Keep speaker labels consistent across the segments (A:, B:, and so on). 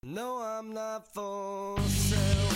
A: No, I'm not for sale.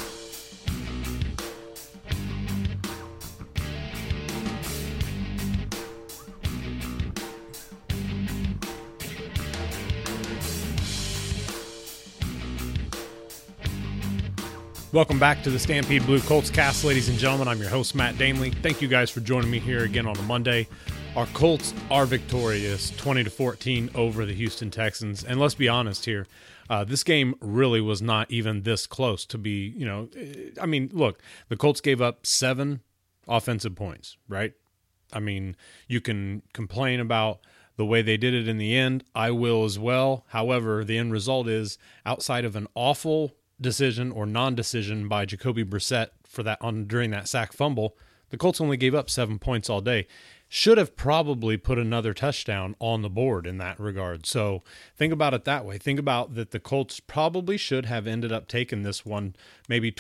B: Welcome back to the Stampede Blue Colts cast, ladies and gentlemen. I'm your host, Matt Danley. Thank you guys for joining me here again on a Monday. Our Colts are victorious 20-14 over the Houston Texans. And let's be honest here, this game really was not even this close to be, look, the Colts gave up 7 offensive points, right? I mean, you can complain about the way they did it in the end. I will as well. However, the end result is outside of an awful decision or non-decision by Jacoby Brissett for that during that sack fumble, the Colts only gave up 7 points all day. Should have probably put another touchdown on the board in that regard. So think about it that way. Think about that the Colts probably should have ended up taking this one maybe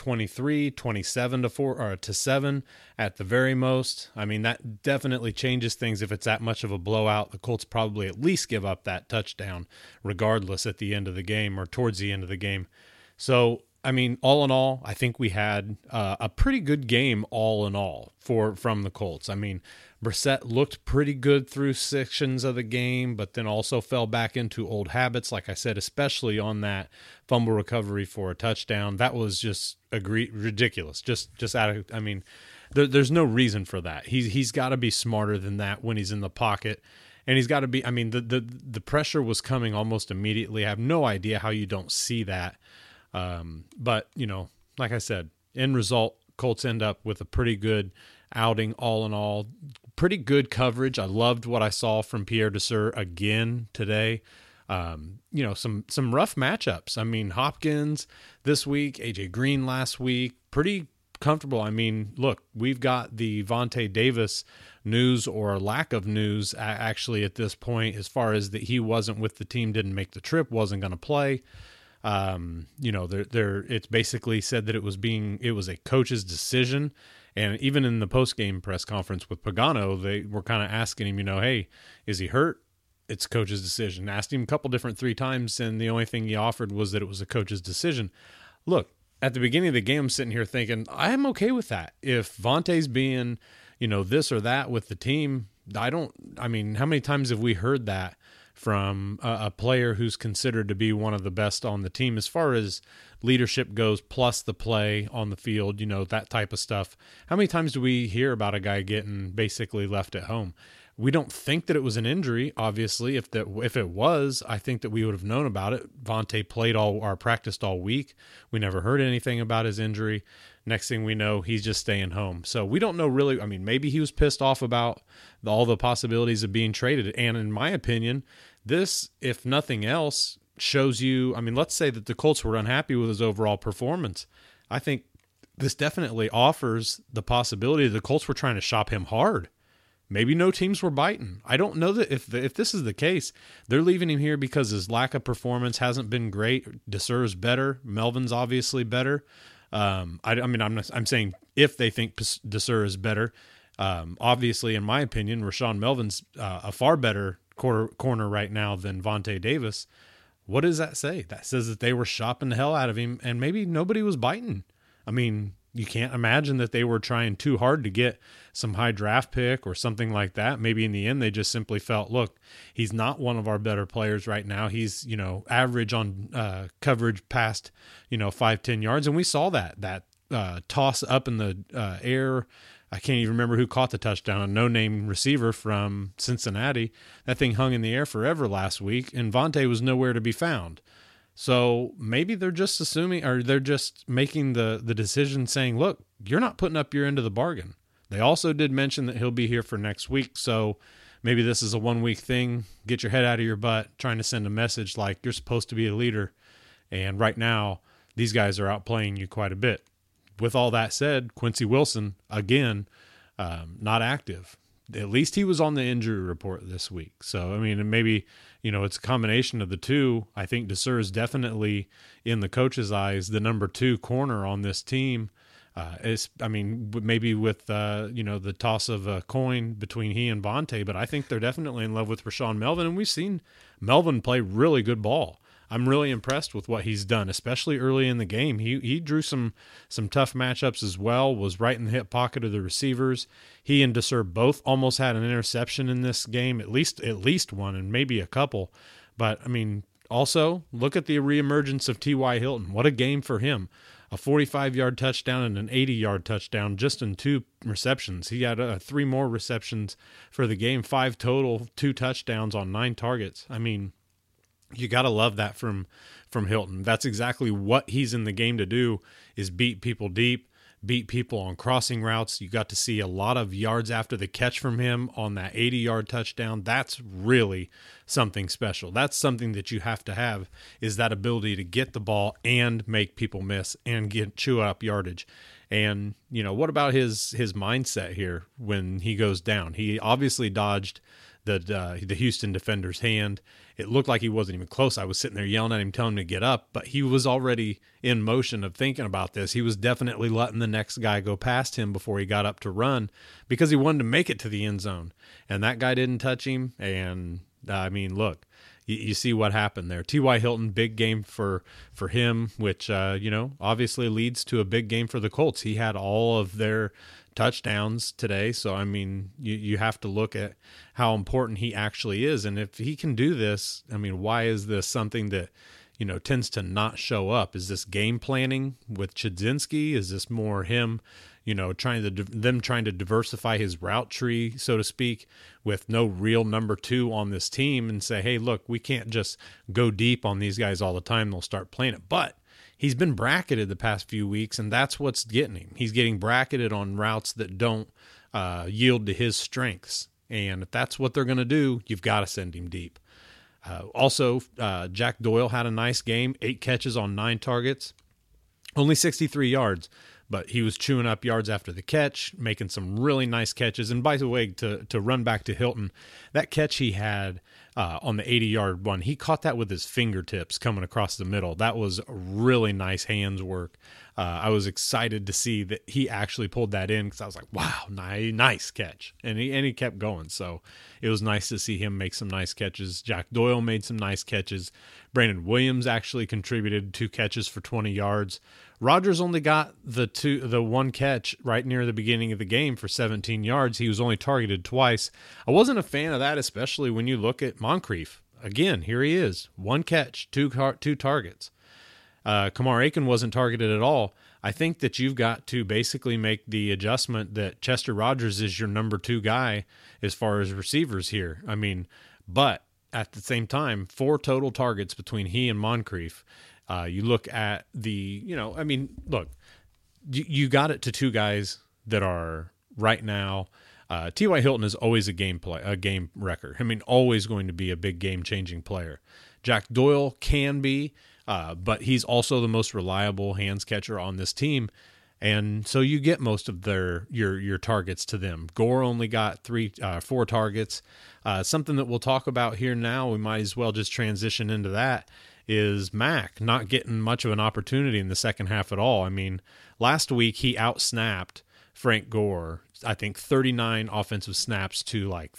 B: 27 to 7 at the very most. I mean, that definitely changes things if it's that much of a blowout. The Colts probably at least give up that touchdown regardless at the end of the game or towards the end of the game. So, I mean, all in all, I think we had a pretty good game all in all from the Colts. I mean, Brissett looked pretty good through sections of the game, but then also fell back into old habits, like I said, especially on that fumble recovery for a touchdown. That was just ridiculous. Just out of, I mean, there's no reason for that. He's got to be smarter than that when he's in the pocket. And he's got to be, I mean, the pressure was coming almost immediately. I have no idea how you don't see that. But, like I said, end result, Colts end up with a pretty good outing all in all. Pretty good coverage. I loved what I saw from Pierre Desir again today. Some rough matchups. I mean, Hopkins this week, AJ Green last week, pretty comfortable. I mean, look, we've got the Vontae Davis news or lack of news actually at this point, as far as that he wasn't with the team, didn't make the trip, wasn't going to play. It's basically said that it was a coach's decision. And even in the post-game press conference with Pagano, they were kind of asking him, hey, is he hurt? It's coach's decision. Asked him a couple different 3 times, and the only thing he offered was that it was a coach's decision. Look, at the beginning of the game, I'm sitting here thinking, I'm okay with that. If Vontae's being, this or that with the team, how many times have we heard that from a player who's considered to be one of the best on the team as far as leadership goes, plus the play on the field, that type of stuff? How many times do we hear about a guy getting basically left at home? We don't think that it was an injury, obviously. If it was, I think that we would have known about it. Vontae practiced all week. We never heard anything about his injury. Next thing we know, he's just staying home. So we don't know really. I mean, maybe he was pissed off about all the possibilities of being traded. And in my opinion, this, if nothing else, shows you, let's say that the Colts were unhappy with his overall performance. I think this definitely offers the possibility that the Colts were trying to shop him hard. Maybe no teams were biting. I don't know that if this is the case, they're leaving him here because his lack of performance hasn't been great. Deser's better. Melvin's obviously better. I'm saying if they think Desir is better. Obviously, in my opinion, Rashaan Melvin's a far better corner right now than Vontae Davis. What does that say? That says that they were shopping the hell out of him, and maybe nobody was biting. I mean, you can't imagine that they were trying too hard to get some high draft pick or something like that. Maybe in the end, they just simply felt, look, he's not one of our better players right now. He's, average on coverage past, 5-10 yards. And we saw that toss up in the air. I can't even remember who caught the touchdown, a no-name receiver from Cincinnati. That thing hung in the air forever last week, and Vontae was nowhere to be found. So maybe they're just assuming, or they're just making the decision saying, look, you're not putting up your end of the bargain. They also did mention that he'll be here for next week, so maybe this is a 1-week thing. Get your head out of your butt, trying to send a message like you're supposed to be a leader, and right now these guys are outplaying you quite a bit. With all that said, Quincy Wilson, again, not active. At least he was on the injury report this week. So, maybe, it's a combination of the two. I think Desir is definitely, in the coach's eyes, the number 2 corner on this team. Maybe with, the toss of a coin between he and Vontae, but I think they're definitely in love with Rashaan Melvin, and we've seen Melvin play really good ball. I'm really impressed with what he's done, especially early in the game. He drew some tough matchups as well, was right in the hip pocket of the receivers. He and Desir both almost had an interception in this game, at least one, and maybe a couple. But, I mean, also, look at the reemergence of T.Y. Hilton. What a game for him. A 45-yard touchdown and an 80-yard touchdown just in 2 receptions. He had 3 more receptions for the game, 5 total, 2 touchdowns on 9 targets. I mean, you got to love that from Hilton. That's exactly what he's in the game to do, is beat people deep, beat people on crossing routes. You got to see a lot of yards after the catch from him on that 80-yard touchdown. That's really something special. That's something that you have to have, is that ability to get the ball and make people miss and chew up yardage. And, you know, what about his mindset here when he goes down? He obviously dodged the Houston defender's hand. It looked like he wasn't even close. I was sitting there yelling at him, telling him to get up, but he was already in motion of thinking about this. He was definitely letting the next guy go past him before he got up to run, because he wanted to make it to the end zone. And that guy didn't touch him. And I mean, look, you see what happened there. T.Y. Hilton, big game for him, which, you know, obviously leads to a big game for the Colts. He had all of their touchdowns today. So, I mean, you have to look at how important he actually is. And if he can do this, I mean, why is this something that, you know, tends to not show up? Is this game planning with Chudzinski? Is this more him, you know, trying to diversify his route tree, so to speak, with no real number 2 on this team, and say, hey, look, we can't just go deep on these guys all the time. They'll start playing it. But he's been bracketed the past few weeks, and that's what's getting him. He's getting bracketed on routes that don't yield to his strengths. And if that's what they're going to do, you've got to send him deep. Also, Jack Doyle had a nice game, 8 catches on 9 targets, only 63 yards, but he was chewing up yards after the catch, making some really nice catches. And by the way, to run back to Hilton, that catch he had on the 80-yard one, he caught that with his fingertips coming across the middle. That was really nice hands work. I was excited to see that he actually pulled that in, because I was like, wow, nice catch. And he kept going. So it was nice to see him make some nice catches. Jack Doyle made some nice catches. Brandon Williams actually contributed 2 catches for 20 yards. Rodgers only got the 1 catch right near the beginning of the game for 17 yards. He was only targeted twice. I wasn't a fan of that, especially when you look at Moncrief. Again, here he is, 1 catch, 2 targets. Kamar Aiken wasn't targeted at all. I think that you've got to basically make the adjustment that Chester Rogers is your number 2 guy as far as receivers here. I mean, but at the same time, 4 total targets between he and Moncrief. You look at look, you got it to 2 guys that are right now. T.Y. Hilton is always a game wrecker. I mean, always going to be a big game-changing player. Jack Doyle can be, but he's also the most reliable hands catcher on this team. And so you get most of your targets to them. Gore only got 4 targets. Something that we'll talk about here now, we might as well just transition into that, is Mack not getting much of an opportunity in the second half at all. I mean, last week he outsnapped Frank Gore, I think 39 offensive snaps to like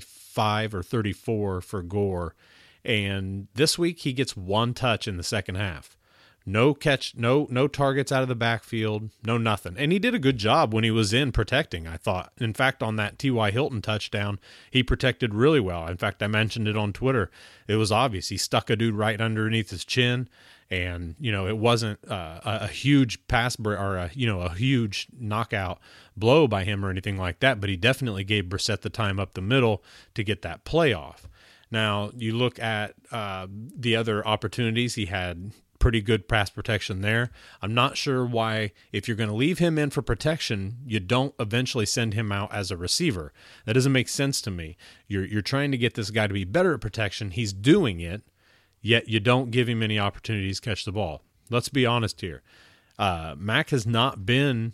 B: 35 or 34 for Gore. And this week he gets 1 touch in the second half. No catch, no targets out of the backfield, no nothing. And he did a good job when he was in protecting, I thought. In fact, on that T.Y. Hilton touchdown, he protected really well. In fact, I mentioned it on Twitter. It was obvious. He stuck a dude right underneath his chin, and, you know, it wasn't a huge pass or a huge knockout blow by him or anything like that, but he definitely gave Brissett the time up the middle to get that play off. Now, you look at the other opportunities he had. Pretty good pass protection there. I'm not sure why, if you're going to leave him in for protection, you don't eventually send him out as a receiver. That doesn't make sense to me. You're trying to get this guy to be better at protection. He's doing it, yet you don't give him any opportunities to catch the ball. Let's be honest here. Mack has not been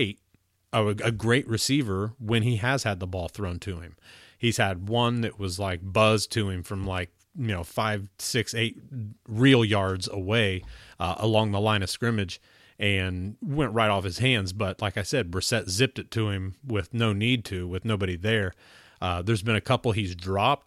B: a great receiver when he has had the ball thrown to him. He's had one that was like buzzed to him from 5, 6, 8 real yards away along the line of scrimmage and went right off his hands. But like I said, Brissett zipped it to him with no need to, with nobody there. There's been a couple he's dropped,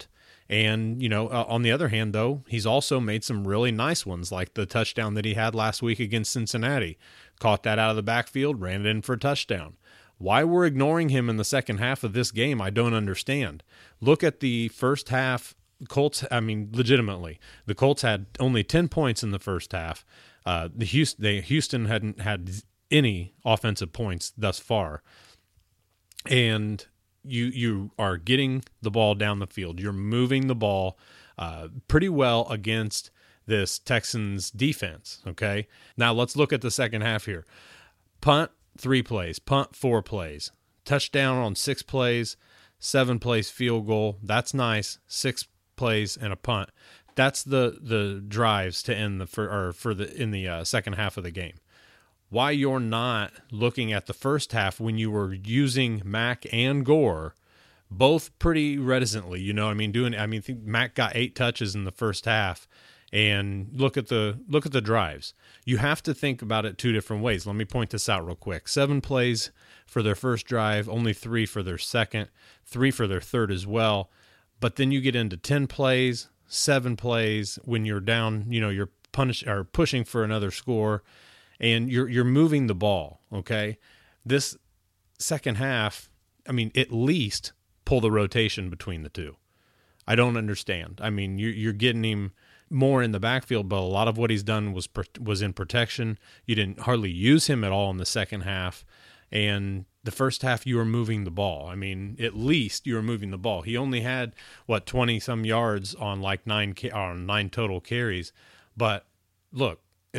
B: And, on the other hand, though, he's also made some really nice ones, like the touchdown that he had last week against Cincinnati. Caught that out of the backfield, ran it in for a touchdown. Why we're ignoring him in the second half of this game, I don't understand. Look at the first half. Legitimately, the Colts had only 10 points in the first half. Houston hadn't had any offensive points thus far. And you are getting the ball down the field. You're moving the ball pretty well against this Texans defense, okay? Now let's look at the second half here. Punt, 3 plays. Punt, 4 plays. Touchdown on 6 plays. 7 plays field goal. That's nice. 6 plays and a punt. That's the drives to end in the second half of the game. Why you're not looking at the first half when you were using Mack and Gore both pretty reticently, I think Mack got 8 touches in the first half, and look at the drives. You have to think about it 2 different ways. Let me point this out real quick. 7 plays for their first drive, only 3 for their second, 3 for their third as well. But then you get into 10 plays, 7 plays when you're down, you're pushing for another score, and you're moving the ball, okay? This second half, at least pull the rotation between the two. I don't understand. You're getting him more in the backfield, but a lot of what he's done was in protection. You didn't hardly use him at all in the second half, and the first half you were moving the ball. At least you were moving the ball. He only had 20 some yards on 9 total carries, but look,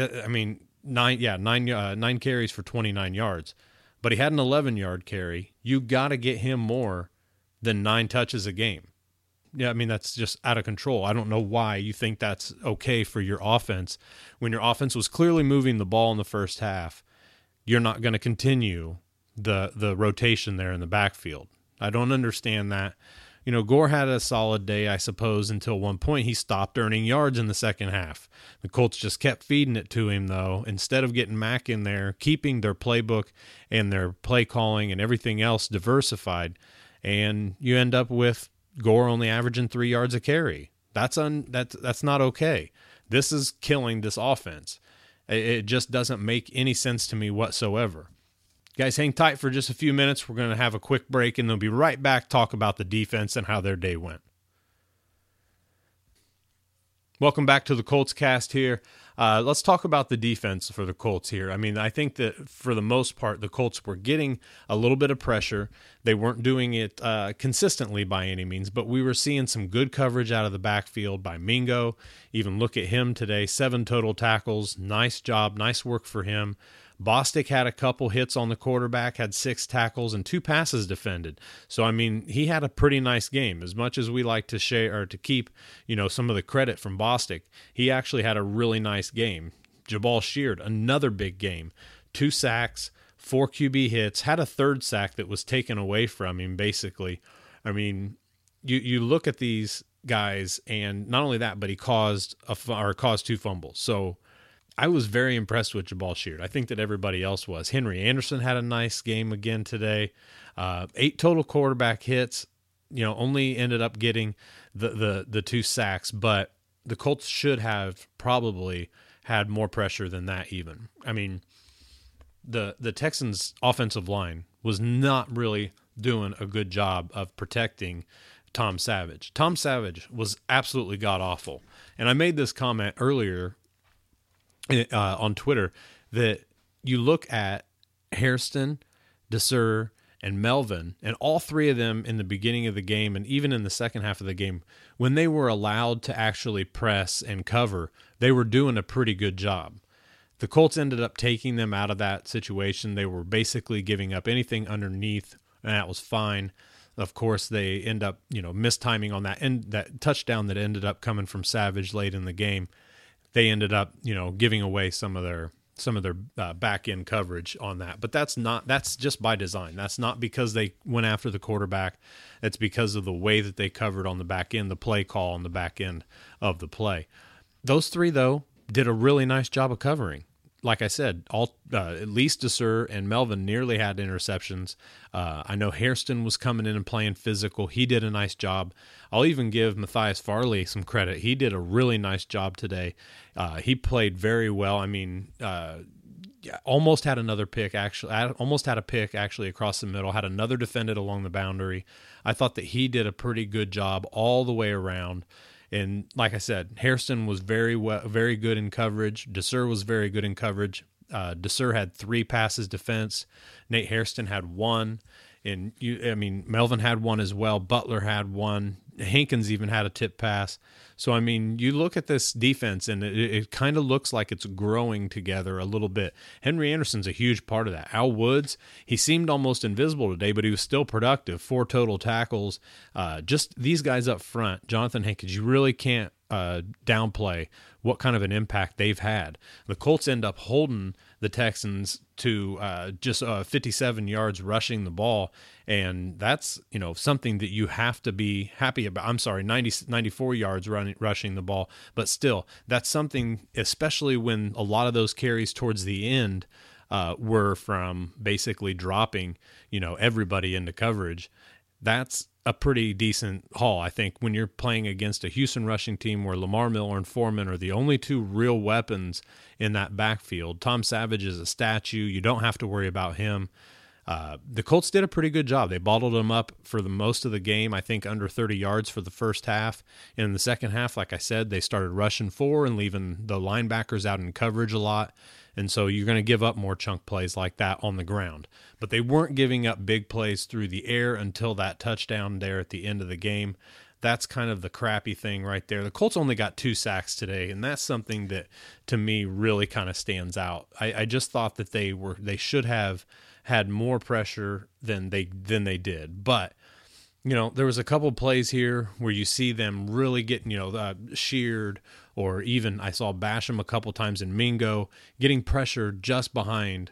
B: 9 carries for 29 yards, but he had an 11-yard carry. You got to get him more than 9 touches a game. Yeah, that's just out of control. I don't know why you think that's okay for your offense. When your offense was clearly moving the ball in the first half, you're not going to continue the rotation there in the backfield. I don't understand that. Gore had a solid day, I suppose, until one point he stopped earning yards in the second half. The Colts just kept feeding it to him, though. Instead of getting Mack in there, keeping their playbook and their play calling and everything else diversified, and you end up with Gore only averaging 3 yards a carry. That's not okay. This is killing this offense. It just doesn't make any sense to me whatsoever. Guys, hang tight for just a few minutes. We're going to have a quick break, and they'll be right back, talk about the defense and how their day went. Welcome back to the Colts Cast here. Let's talk about the defense for the Colts here. I think that for the most part, the Colts were getting a little bit of pressure. They weren't doing it consistently by any means, but we were seeing some good coverage out of the backfield by Mingo. Even look at him today, 7 total tackles. Nice job, nice work for him. Bostic had a couple hits on the quarterback, had 6 tackles and 2 passes defended. So, he had a pretty nice game. As much as we like to share or to keep, some of the credit from Bostic, he actually had a really nice game. Jabal Sheard, another big game. 2 sacks, 4 QB hits, had a 3rd sack that was taken away from him, basically. You look at these guys, and not only that, but he caused 2 fumbles. So, I was very impressed with Jabal Sheard. I think that everybody else was. Henry Anderson had a nice game again today. 8 total quarterback hits. Only ended up getting the 2 sacks, but the Colts should have probably had more pressure than that even. The Texans' offensive line was not really doing a good job of protecting Tom Savage. Tom Savage was absolutely god-awful. And I made this comment earlier on Twitter that you look at Hairston, DeSer, and Melvin, and all 3 of them in the beginning of the game and even in the second half of the game, when they were allowed to actually press and cover, they were doing a pretty good job. The Colts ended up taking them out of that situation. They were basically giving up anything underneath, and that was fine. Of course, they end up, mistiming on that touchdown that ended up coming from Savage late in the game. They ended up, giving away some of their back end coverage on that. But that's just by design. That's not because they went after the quarterback. It's because of the way that they covered on the back end, the play call on the back end of the play. Those 3, though, did a really nice job of covering. like I said, at least Desir and Melvin nearly had interceptions. I know Hairston was coming in and playing physical. He did a nice job. I'll even give Matthias Farley some credit. He did a really nice job today. He played very well. I mean, almost had another pick, actually. Almost had a pick, actually, across the middle. Had another defended along the boundary. I thought that he did a pretty good job all the way around. And like I said, Hairston was very good in coverage. Desir was very good in coverage. Desir had 3 passes defense. Nate Hairston had 1. And Melvin had 1 as well. Butler had 1. Hankins even had a tip pass. So, I mean, you look at this defense, and it kind of looks like it's growing together a little bit. Henry Anderson's a huge part of that. Al Woods, he seemed almost invisible today, but he was still productive. 4 total tackles. Just these guys up front, Jonathan Hankins, you really can't downplay what kind of an impact they've had. The Colts end up holding the Texans to just 57 yards rushing the ball, and that's something that you have to be happy about. I'm sorry, 94 yards rushing the ball, but still, that's something, especially when a lot of those carries towards the end were from basically dropping everybody into coverage. That's a pretty decent haul, I think, when you're playing against a Houston rushing team where Lamar Miller and Foreman are the only 2 real weapons in that backfield. Tom Savage is a statue. You don't have to worry about him. The Colts did a pretty good job. They bottled them up for the most of the game, I think under 30 yards for the first half. In the second half, like I said, they started rushing 4 and leaving the linebackers out in coverage a lot. And so you're going to give up more chunk plays like that on the ground. But they weren't giving up big plays through the air until that touchdown there at the end of the game. That's kind of the crappy thing right there. The Colts only got 2 sacks today, and that's something that, to me, really kind of stands out. I just thought that they should have had more pressure than they did. But there was a couple of plays here where you see them really getting, sheared, or even I saw Basham a couple times in Mingo getting pressure just behind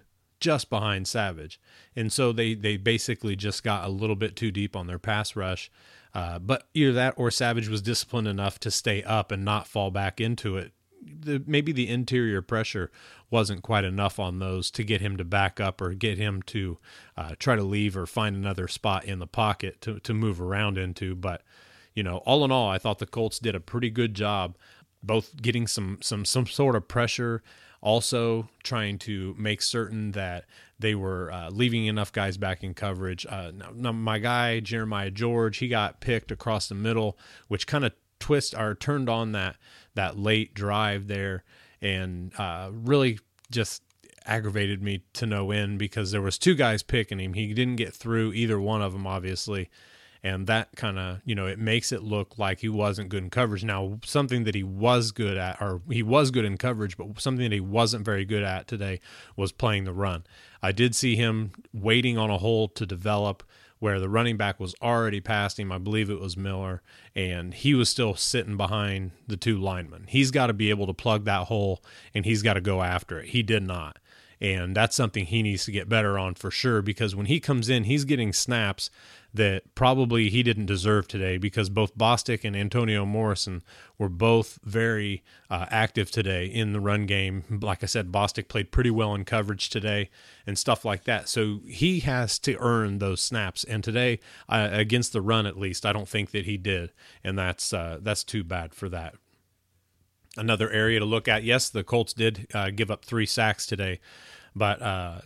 B: Savage. And so they basically just got a little bit too deep on their pass rush. But either that or Savage was disciplined enough to stay up and not fall back into it. Maybe the interior pressure wasn't quite enough on those to get him to back up or get him to try to leave or find another spot in the pocket to move around into. But, all in all, I thought the Colts did a pretty good job both getting some sort of pressure, also trying to make certain that they were leaving enough guys back in coverage. Now my guy, Jeremiah George, he got picked across the middle, which kind of turned on that late drive there, and really just aggravated me to no end because there was 2 guys picking him. He didn't get through either one of them, obviously. And that kind of, it makes it look like he wasn't good in coverage. Now, something that he was good at, or he was good in coverage, but something that he wasn't very good at today was playing the run. I did see him waiting on a hole to develop where the running back was already past him. I believe it was Miller, and he was still sitting behind the 2 linemen. He's got to be able to plug that hole, and he's got to go after it. He did not. And that's something he needs to get better on for sure, because when he comes in, he's getting snaps that probably he didn't deserve today, because both Bostic and Antonio Morrison were both very active today in the run game. Like I said, Bostic played pretty well in coverage today and stuff like that. So he has to earn those snaps. And today, against the run at least, I don't think that he did. And that's too bad for that. Another area to look at, yes, the Colts did give up 3 sacks today, but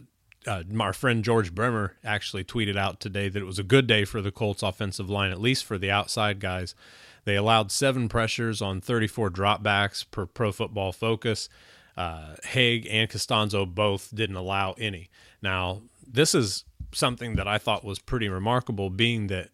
B: our friend George Bremer actually tweeted out today that it was a good day for the Colts offensive line, at least for the outside guys. They allowed 7 pressures on 34 dropbacks per Pro Football Focus. Haig and Costanzo both didn't allow any. Now, this is something that I thought was pretty remarkable, being that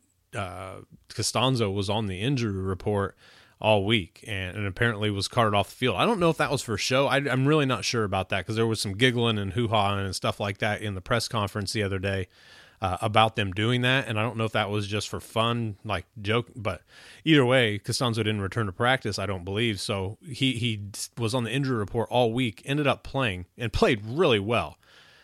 B: Costanzo was on the injury report all week and apparently was carted off the field. I don't know if that was for show. I'm really not sure about that, because there was some giggling and hoo-ha and stuff like that in the press conference the other day about them doing that, and I don't know if that was just for fun, like joke. But either way, Costanzo didn't return to practice, I don't believe. So he was on the injury report all week, ended up playing and played really well.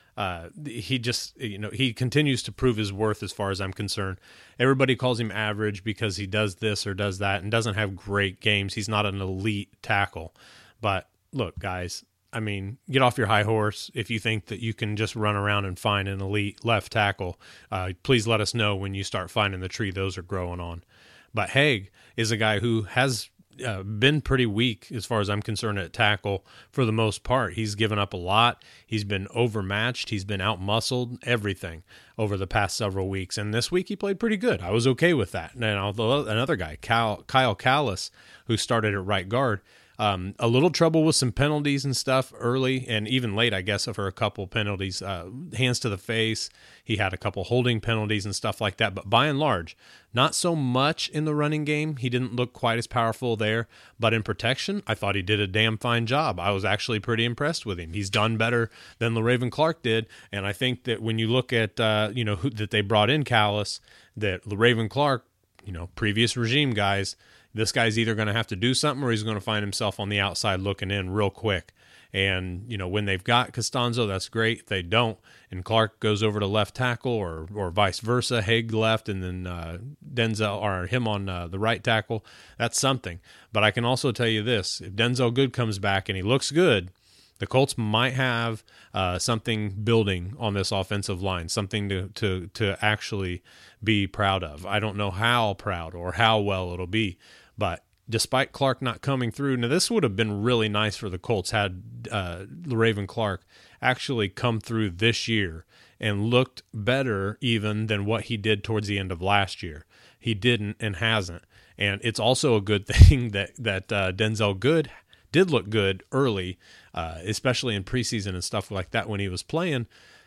B: He just, he continues to prove his worth as far as I'm concerned. Everybody calls him average because he does this or does that and doesn't have great games. He's not an elite tackle. But look, guys, I mean, get off your high horse. If you think that you can just run around and find an elite left tackle, please let us know when you start finding the tree those are growing on. But Haig is a guy who has been pretty weak as far as I'm concerned at tackle for the most part. He's given up a lot. He's been overmatched. He's been outmuscled, everything over the past several weeks. And this week he played pretty good. I was okay with that. And another guy, Kyle Callis, who started at right guard, a little trouble with some penalties and stuff early and even late, I guess, for a couple penalties. Hands to the face. He had a couple holding penalties and stuff like that. But by and large, not so much in the running game. He didn't look quite as powerful there. But in protection, I thought he did a damn fine job. I was actually pretty impressed with him. He's done better than LaRaven Clark did. And I think that when you look at, that they brought in Callis, that LaRaven Clark, previous regime guys, this guy's either going to have to do something or he's going to find himself on the outside looking in real quick. And, when they've got Costanzo, that's great. If they don't, and Clark goes over to left tackle or vice versa, Haig left and then Denzel or him on the right tackle, that's something. But I can also tell you this, if Denzel Good comes back and he looks good, the Colts might have something building on this offensive line, something to actually be proud of. I don't know how proud or how well it'll be, but despite Clark not coming through, now this would have been really nice for the Colts had LaRaven Clark actually come through this year and looked better even than what he did towards the end of last year. He didn't and hasn't. And it's also a good thing that Denzel Good did look good early, especially in preseason and stuff like that when he was playing.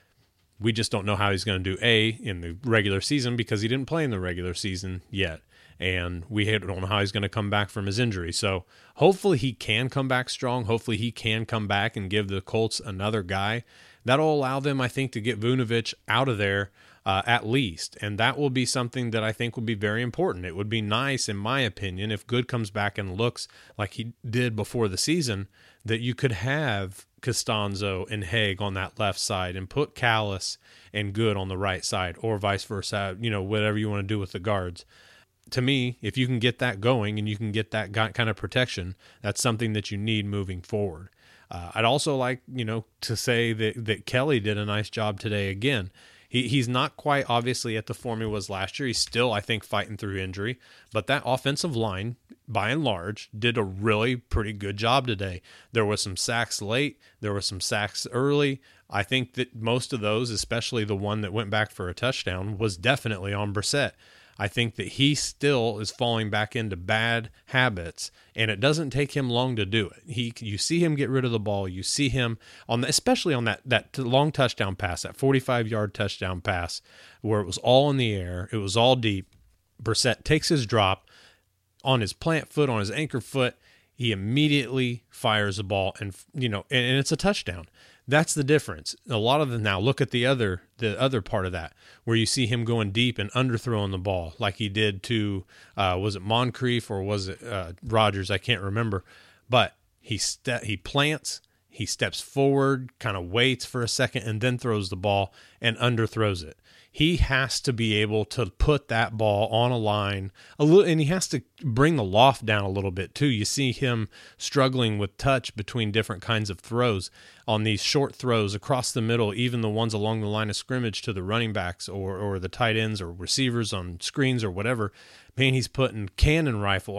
B: We just don't know how he's going to do in the regular season because he didn't play in the regular season yet. And we don't know how he's going to come back from his injury. So hopefully he can come back strong. Hopefully he can come back and give the Colts another guy. That'll allow them, I think, to get Vunovich out of there at least. And that will be something that I think will be very important. It would be nice, in my opinion, if Good comes back and looks like he did before the season, that you could have Costanzo and Haig on that left side and put Callis and Good on the right side or vice versa, whatever you want to do with the guards. To me, if you can get that going and you can get that kind of protection, that's something that you need moving forward. I'd also like, to say that Kelly did a nice job today again. He's not quite obviously at the form he was last year. He's still, I think, fighting through injury. But that offensive line, by and large, did a really pretty good job today. There was some sacks late. There were some sacks early. I think that most of those, especially the one that went back for a touchdown, was definitely on Brissett. I think that he still is falling back into bad habits, and it doesn't take him long to do it. You see him get rid of the ball. You see him especially on that long touchdown pass, that 45-yard touchdown pass, where it was all in the air, it was all deep. Brissett takes his drop on his plant foot, on his anchor foot. He immediately fires the ball, and it's a touchdown. That's the difference. A lot of them now look at the other part of that, where you see him going deep and underthrowing the ball, like he did to was it Moncrief or was it Rodgers? I can't remember. But he plants, he steps forward, kind of waits for a second, and then throws the ball and underthrows it. He has to be able to put that ball on a line a little, and he has to bring the loft down a little bit too. You see him struggling with touch between different kinds of throws on these short throws across the middle, even the ones along the line of scrimmage to the running backs or the tight ends or receivers on screens or whatever. Man, he's putting cannon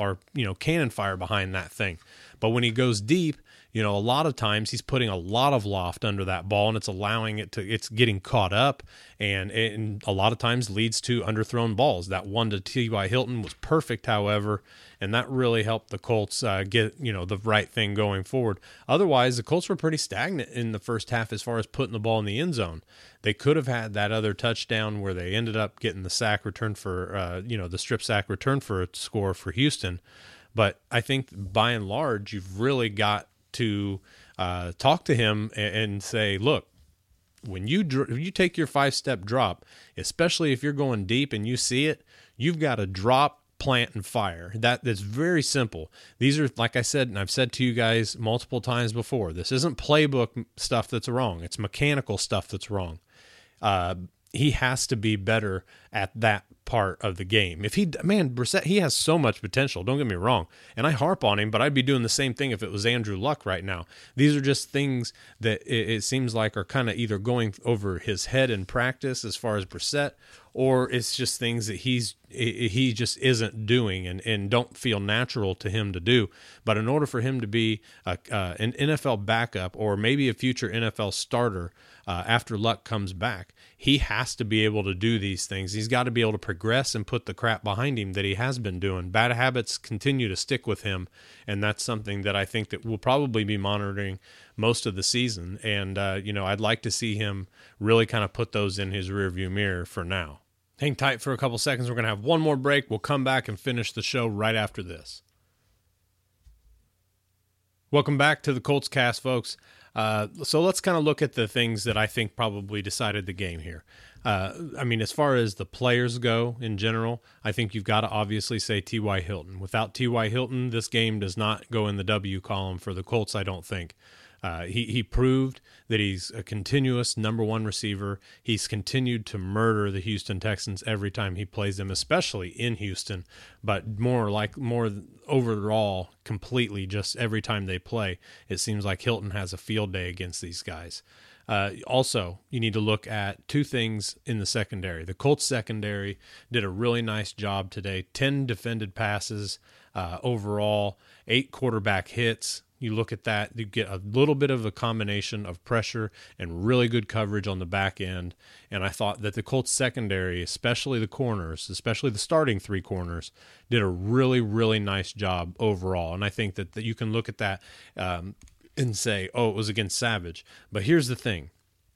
B: fire behind that thing. But when he goes deep, a lot of times he's putting a lot of loft under that ball, and it's getting caught up, and a lot of times leads to underthrown balls. That one to T.Y. Hilton was perfect, however, and that really helped the Colts get the right thing going forward. Otherwise, the Colts were pretty stagnant in the first half as far as putting the ball in the end zone. They could have had that other touchdown where they ended up getting the sack return for the strip sack return for a score for Houston, but I think by and large you've really got to talk to him and say, look, when you take your 5-step drop, especially if you're going deep and you see it, you've got to drop, plant, and fire. That's very simple. These are, like I said, and I've said to you guys multiple times before, this isn't playbook stuff that's wrong. It's mechanical stuff that's wrong. He has to be better at that part of the game. Brissett, he has so much potential, don't get me wrong, and I harp on him, but I'd be doing the same thing if it was Andrew Luck right now. These are just things that it seems like are kind of either going over his head in practice as far as Brissett, or it's just things that he just isn't doing and don't feel natural to him to do. But in order for him to be an NFL backup or maybe a future NFL starter after Luck comes back, he has to be able to do these things. He's got to be able to progress and put the crap behind him that he has been doing. Bad habits continue to stick with him, and that's something that I think that we'll probably be monitoring most of the season. And, I'd like to see him really kind of put those in his rearview mirror for now. Hang tight for a couple seconds. We're going to have one more break. We'll come back and finish the show right after this. Welcome back to the Colts Cast, folks. So let's kind of look at the things that I think probably decided the game here. As far as the players go in general, I think you've got to obviously say T.Y. Hilton. Without T.Y. Hilton, this game does not go in the W column for the Colts, I don't think. He proved that he's a continuous number one receiver. He's continued to murder the Houston Texans every time he plays them, especially in Houston, but more overall, completely just every time they play. It seems like Hilton has a field day against these guys. Also, you need to look at two things in the secondary. The Colts secondary did a really nice job today. 10 defended passes overall, 8 quarterback hits. You look at that, you get a little bit of a combination of pressure and really good coverage on the back end. And I thought that the Colts secondary, especially the corners, especially the starting 3 corners, did a really, really nice job overall. And I think that you can look at that and say, oh, it was against Savage. But here's the thing.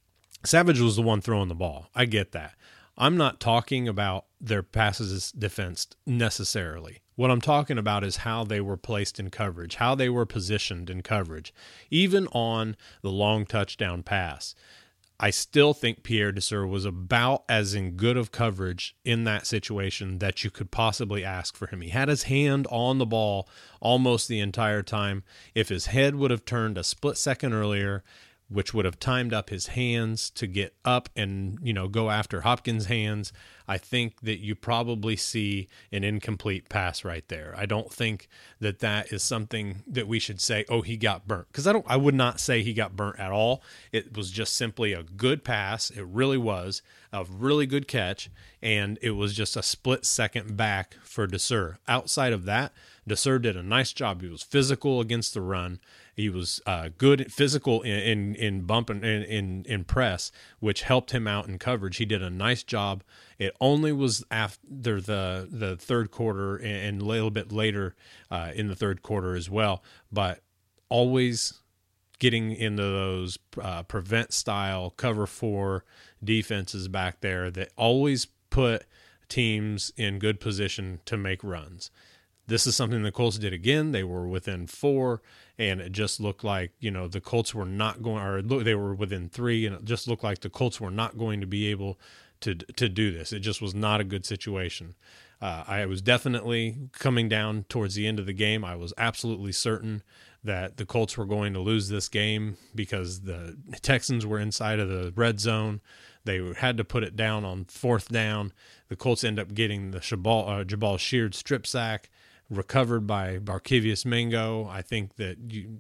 B: Savage was the one throwing the ball. I get that. I'm not talking about their passes defense necessarily. What I'm talking about is how they were placed in coverage, how they were positioned in coverage. Even on the long touchdown pass, I still think Pierre Desir was about as in good of coverage in that situation that you could possibly ask for him. He had his hand on the ball almost the entire time. If his head would have turned a split second earlier, which would have timed up his hands to get up and, go after Hopkins' hands, I think that you probably see an incomplete pass right there. I don't think that is something that we should say, oh, he got burnt. Because I would not say he got burnt at all. It was just simply a good pass. It really was a really good catch, and it was just a split second back for Desir. Outside of that, Desir did a nice job. He was physical against the run. He was good physical in bump and in press, which helped him out in coverage. He did a nice job. It only was after the third quarter and a little bit later in the third quarter as well, but always getting into those prevent style cover 4 defenses back there that always put teams in good position to make runs. This is something the Colts did again. They were within 4, and it just looked like, the Colts were not going, or they were within 3, and it just looked like the Colts were not going to be able to do this. It just was not a good situation. I was definitely coming down towards the end of the game. I was absolutely certain that the Colts were going to lose this game because the Texans were inside of the red zone. They had to put it down on 4th down. The Colts end up getting the Jabal Sheard strip sack, recovered by Barkevious Mingo. I think that,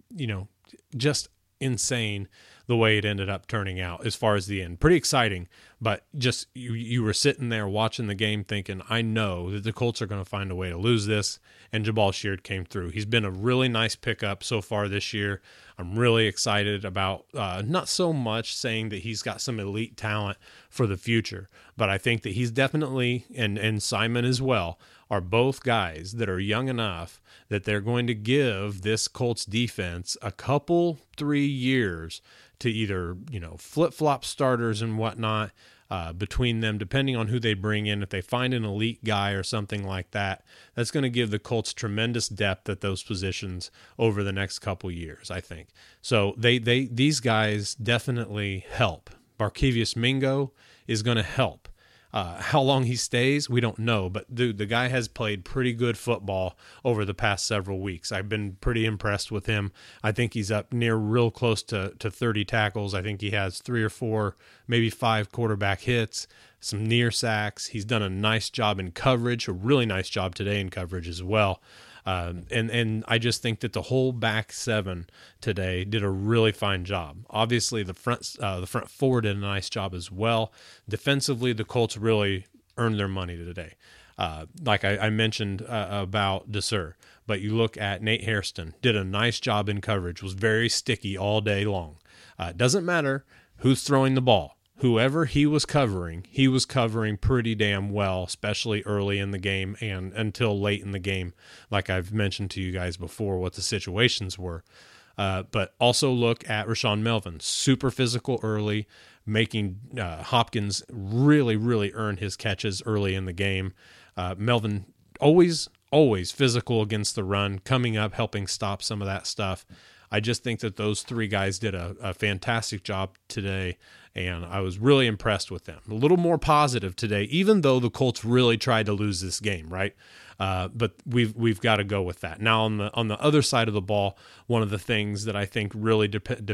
B: just insane the way it ended up turning out as far as the end. Pretty exciting, but just you were sitting there watching the game thinking, I know that the Colts are going to find a way to lose this, and Jabal Sheard came through. He's been a really nice pickup so far this year. I'm really excited about not so much saying that he's got some elite talent for the future, but I think that he's definitely, and Simon as well, are both guys that are young enough that they're going to give this Colts defense a couple, 3 years to either, flip-flop starters and whatnot between them, depending on who they bring in. If they find an elite guy or something like that, that's going to give the Colts tremendous depth at those positions over the next couple years, I think. So these guys definitely help. Barkevious Mingo is going to help. How long he stays, we don't know. But the guy has played pretty good football over the past several weeks. I've been pretty impressed with him. I think he's up near real close to 30 tackles. I think he has 3 or 4, maybe 5 quarterback hits, some near sacks. He's done a nice job in coverage, a really nice job today in coverage as well. And I just think that the whole back 7 today did a really fine job. Obviously, the front 4 did a nice job as well. Defensively, the Colts really earned their money today. Like I mentioned about Desir, but you look at Nate Hairston, did a nice job in coverage, was very sticky all day long. It doesn't matter who's throwing the ball. Whoever he was covering pretty damn well, especially early in the game and until late in the game, like I've mentioned to you guys before what the situations were. But also look at Rashaan Melvin, super physical early, making Hopkins really, really earn his catches early in the game. Melvin always physical against the run, coming up, helping stop some of that stuff. I just think that those 3 guys did a fantastic job today, and I was really impressed with them. A little more positive today, even though the Colts really tried to lose this game, right? But we've got to go with that. Now on the other side of the ball, one of the things that I think really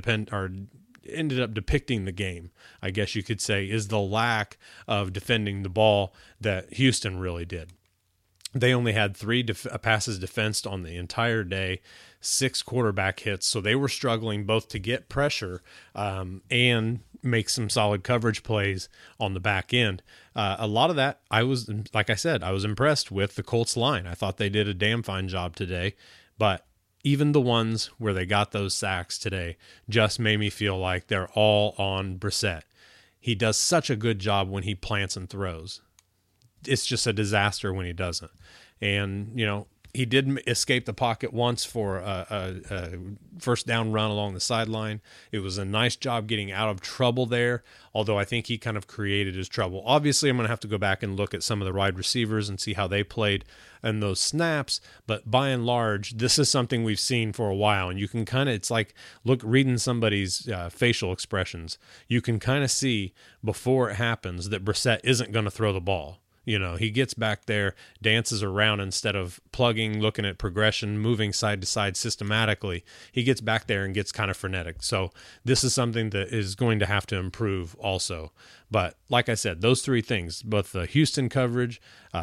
B: ended up depicting the game, I guess you could say, is the lack of defending the ball that Houston really did. They only had 3 passes defensed on the entire day, 6 quarterback hits, so they were struggling both to get pressure and make some solid coverage plays on the back end. A lot of that, like I said, I was impressed with the Colts line. I thought they did a damn fine job today, but even the ones where they got those sacks today just made me feel like they're all on Brissett. He does such a good job when he plants and throws. It's just a disaster when he doesn't. And, he did escape the pocket once for a first down run along the sideline. It was a nice job getting out of trouble there, although I think he kind of created his trouble. Obviously, I'm going to have to go back and look at some of the wide receivers and see how they played in those snaps, but by and large, this is something we've seen for a while, and you can kind of, it's like reading somebody's facial expressions. You can kind of see before it happens that Brissett isn't going to throw the ball. He gets back there, dances around instead of plugging, looking at progression, moving side to side systematically. He gets back there and gets kind of frenetic. So this is something that is going to have to improve also. But like I said, those 3 things, both the Houston coverage,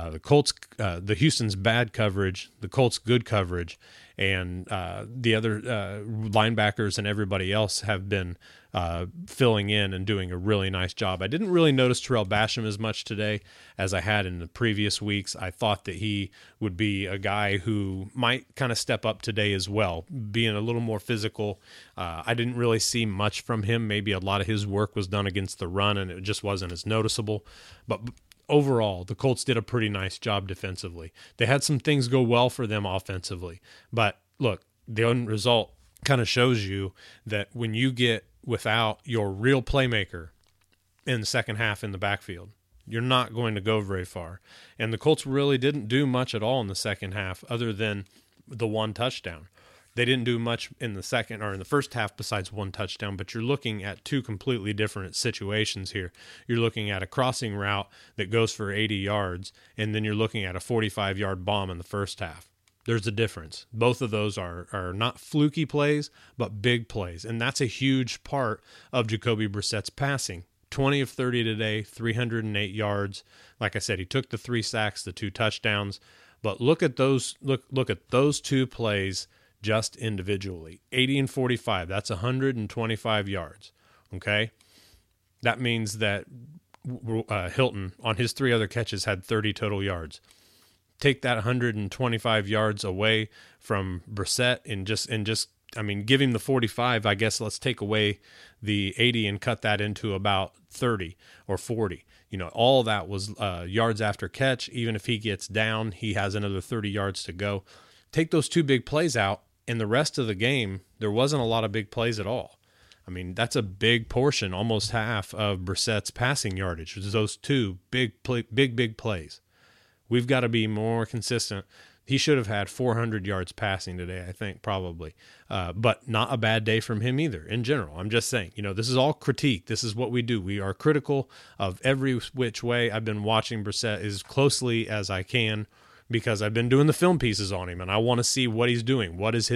B: the Houston's bad coverage, the Colts' good coverage, and the other linebackers and everybody else have been filling in and doing a really nice job. I didn't really notice Terrell Basham as much today as I had in the previous weeks. I thought that he would be a guy who might kind of step up today as well, being a little more physical. I didn't really see much from him. Maybe a lot of his work was done against the run and it just wasn't as noticeable. But overall, the Colts did a pretty nice job defensively. They had some things go well for them offensively. But look, the end result kind of shows you that when you get without your real playmaker in the second half in the backfield, you're not going to go very far. And the Colts really didn't do much at all in the second half other than the 1 touchdown. They didn't do much in the second or in the first half besides 1 touchdown, but you're looking at 2 completely different situations here. You're looking at a crossing route that goes for 80 yards, and then you're looking at a 45-yard bomb in the first half. There's a difference. Both of those are not fluky plays, but big plays, and that's a huge part of Jacoby Brissett's passing. 20 of 30 today, 308 yards. Like I said, he took the 3 sacks, the 2 touchdowns, but look at those 2 plays just individually. 80 and 45, that's 125 yards, okay? That means that Hilton, on his 3 other catches, had 30 total yards. Take that 125 yards away from Brissett and just give him the 45. I guess let's take away the 80 and cut that into about 30 or 40. All that was yards after catch. Even if he gets down, he has another 30 yards to go. Take those 2 big plays out, and the rest of the game, there wasn't a lot of big plays at all. That's a big portion, almost half of Brissett's passing yardage. Those 2 big plays. We've got to be more consistent. He should have had 400 yards passing today, I think, probably. But not a bad day from him either, in general. I'm just saying, this is all critique. This is what we do. We are critical of every which way. I've been watching Brissett as closely as I can because I've been doing the film pieces on him, and I want to see what he's doing. What is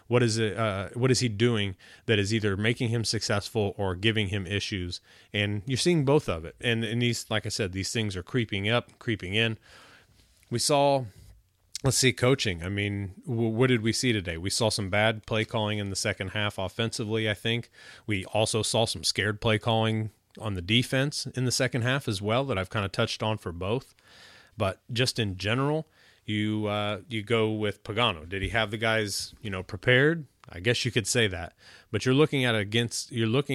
B: he doing that is either making him successful or giving him issues? And you're seeing both of it. And these, like I said, these things are creeping up, creeping in. We saw... Let's see, coaching. I mean, what did we see today? We saw some bad play calling in the second half offensively, I think. We also saw some scared play calling on the defense in the second half as well that I've kind of touched on for both. But just in general, you go with Pagano. Did he have the guys, prepared? I guess you could say that. But you're looking against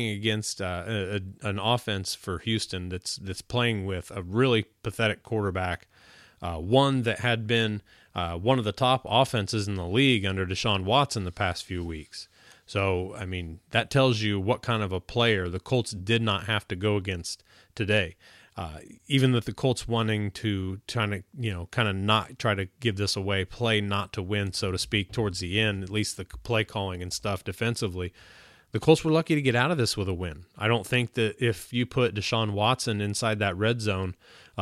B: an offense for Houston that's playing with a really pathetic quarterback, one that had been one of the top offenses in the league under Deshaun Watson the past few weeks. So, I mean, that tells you what kind of a player the Colts did not have to go against today. Even that the Colts wanting to kind of not try to give this away, play not to win, so to speak, towards the end, at least the play calling and stuff defensively, the Colts were lucky to get out of this with a win. I don't think that if you put Deshaun Watson inside that red zone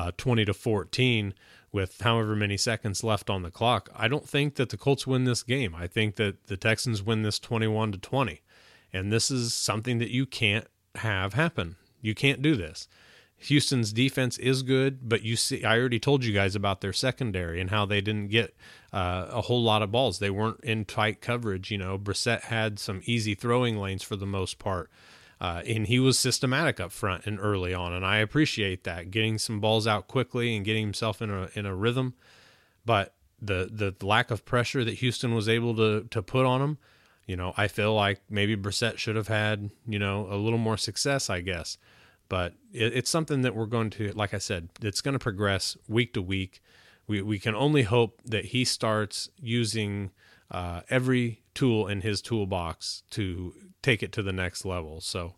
B: 20-14 with however many seconds left on the clock, I don't think that the Colts win this game. I think that the Texans win this 21-20. And this is something that you can't have happen. You can't do this. Houston's defense is good, but you see, I already told you guys about their secondary and how they didn't get a whole lot of balls. They weren't in tight coverage. Brissett had some easy throwing lanes for the most part. And he was systematic up front and early on, and I appreciate that, getting some balls out quickly and getting himself in a rhythm. But the lack of pressure that Houston was able to put on him, I feel like maybe Brissett should have had, a little more success, I guess. But it's something that we're going to, like I said, it's going to progress week to week. We can only hope that he starts using every tool in his toolbox to take it to the next level. So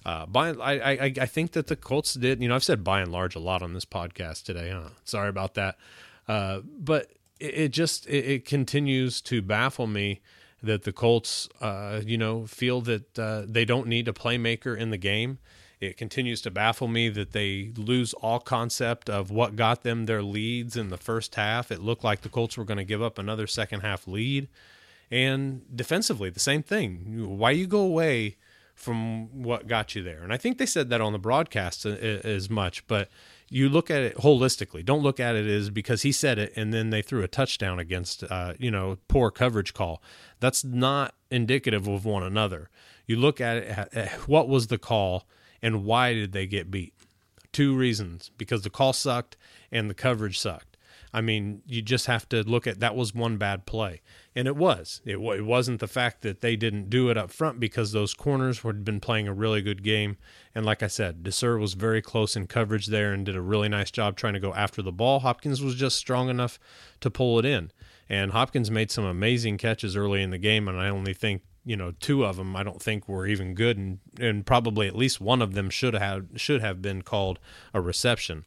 B: I think that the Colts did, I've said by and large a lot on this podcast today. Sorry about that. But it continues to baffle me that the Colts, feel that they don't need a playmaker in the game. It continues to baffle me that they lose all concept of what got them their leads in the first half. It looked like the Colts were going to give up another second half lead. And defensively, the same thing. Why you go away from what got you there? And I think they said that on the broadcast as much, but you look at it holistically. Don't look at it as because he said it and then they threw a touchdown against, poor coverage call. That's not indicative of one another. You look at it, at what was the call and why did they get beat? Two reasons, because the call sucked and the coverage sucked. I mean, you just have to look at that was one bad play. And it was. It wasn't the fact that they didn't do it up front because those corners had been playing a really good game. And like I said, Desir was very close in coverage there and did a really nice job trying to go after the ball. Hopkins was just strong enough to pull it in. And Hopkins made some amazing catches early in the game, and I only think, two of them I don't think were even good, and probably at least one of them should have been called a reception.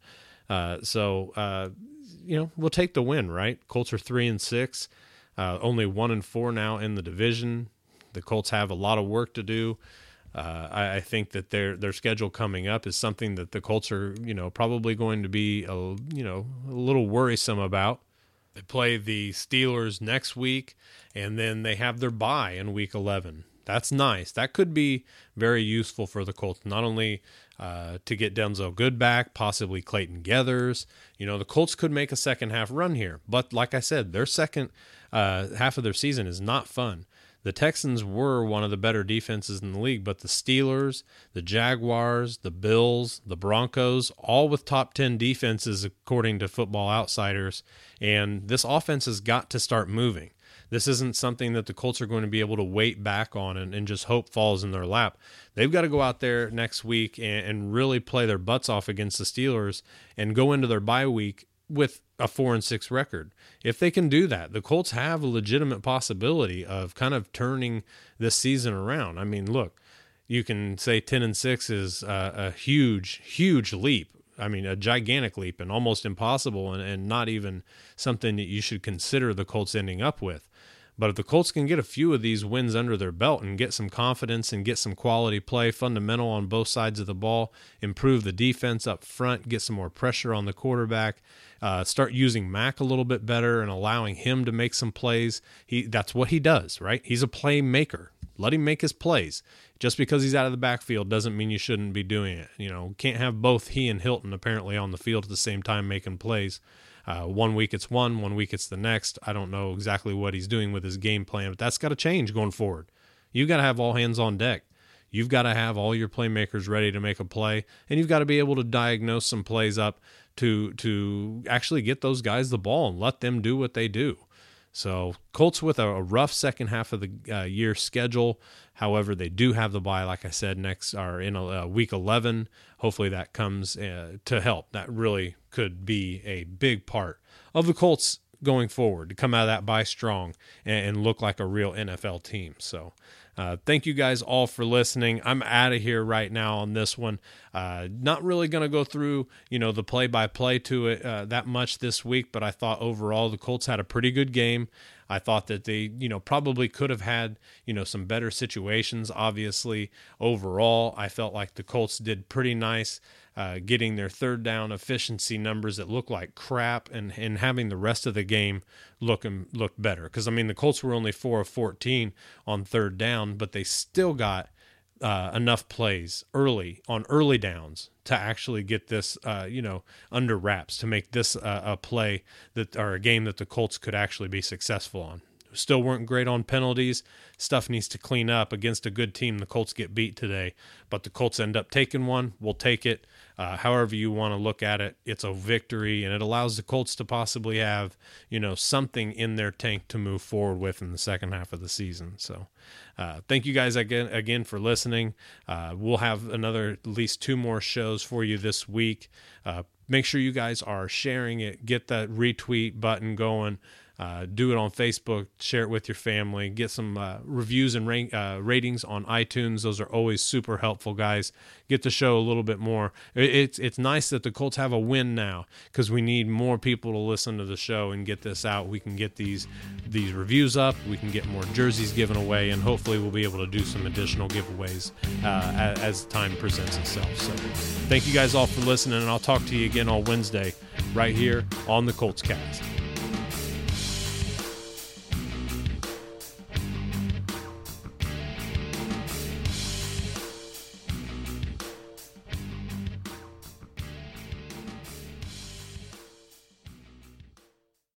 B: So we'll take the win, right? Colts are 3-6, only 1-4 now in the division. The Colts have a lot of work to do. I think that their schedule coming up is something that the Colts are, probably going to be a little worrisome about. They play the Steelers next week, and then they have their bye in Week 11. That's nice. That could be very useful for the Colts, not only to get Denzel Good back, possibly Clayton Geathers. The Colts could make a second half run here, but like I said, their second half of their season is not fun. The Texans were one of the better defenses in the league, but the Steelers, the Jaguars, the Bills, the Broncos, all with top 10 defenses according to Football Outsiders, and this offense has got to start moving. This isn't something that the Colts are going to be able to wait back on and just hope falls in their lap. They've got to go out there next week and really play their butts off against the Steelers and go into their bye week with a 4-6 record. If they can do that, the Colts have a legitimate possibility of kind of turning this season around. I mean, look, you can say 10-6 is a huge, huge leap. I mean, a gigantic leap and almost impossible, and not even something that you should consider the Colts ending up with. But if the Colts can get a few of these wins under their belt and get some confidence and get some quality play, fundamental on both sides of the ball, improve the defense up front, get some more pressure on the quarterback, start using Mac a little bit better and allowing him to make some plays. That's what he does, right? He's a playmaker. Let him make his plays. Just because he's out of the backfield doesn't mean you shouldn't be doing it. You know, can't have both he and Hilton apparently on the field at the same time making plays. 1 week it's one week it's the next. I don't know exactly what he's doing with his game plan, but that's got to change going forward. You've got to have all hands on deck. You've got to have all your playmakers ready to make a play, and you've got to be able to diagnose some plays up to actually get those guys the ball and let them do what they do. So Colts with a rough second half of the year schedule. However, they do have the bye, like I said, next are in week 11. Hopefully that comes to help. That really could be a big part of the Colts going forward, to come out of that bye strong and look like a real NFL team. So thank you guys all for listening. I'm out of here right now on this one. Not really going to go through, the play-by-play to it that much this week, but I thought overall the Colts had a pretty good game. I thought that they, probably could have had, some better situations. Obviously, overall, I felt like the Colts did pretty nice getting their third down efficiency numbers that look like crap and having the rest of the game look better. Because, the Colts were only 4 of 14 on third down, but they still got enough plays early downs to actually get this, under wraps, to make this a play or a game that the Colts could actually be successful on. Still weren't great on penalties. Stuff needs to clean up against a good team. The Colts get beat today, but the Colts end up taking one. We'll take it. However you want to look at it, it's a victory, and it allows the Colts to possibly have, something in their tank to move forward with in the second half of the season. So thank you guys again for listening. We'll have at least 2 more shows for you this week. Make sure you guys are sharing it. Get that retweet button going. Do it on Facebook, share it with your family, get some reviews and ratings on iTunes. Those are always super helpful, guys. Get the show a little bit more. It's nice that the Colts have a win now, because we need more people to listen to the show and get this out. We can get these reviews up, we can get more jerseys given away, and hopefully we'll be able to do some additional giveaways as time presents itself. So thank you guys all for listening, and I'll talk to you again on Wednesday right here on the Colts Cast.